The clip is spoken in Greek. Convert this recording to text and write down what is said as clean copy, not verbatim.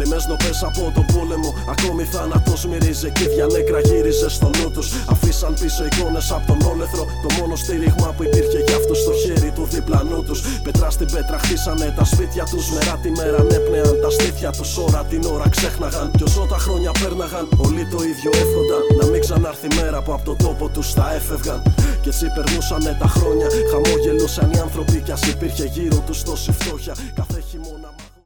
Μόνιμες νοπές από τον πόλεμο. Ακόμη θάνατος μυρίζει κι ίδια νέκρα γύριζε στο νου τους. Αφήσαν πίσω εικόνες από τον όλεθρο. Το μόνο στήριγμα που υπήρχε για αυτούς στο χέρι του διπλανού τους. Πέτρα στην πέτρα χτίσανε τα σπίτια τους. Μέρα τη μέρα νέπνεαν τα στήθια τους. Ώρα την ώρα ξέχναγαν. Κι όσο τα χρόνια πέρναγαν, όλοι το ίδιο εύχονταν. Να μην ξανάρθει μέρα που από τον τόπο τους θα έφευγαν. Κι έτσι περνούσανε τα χρόνια. Χαμόγελούσαν οι άνθρωποι κι ας υπήρχε γύρω τους τόση φτώχεια. Κάθε χειμώνα.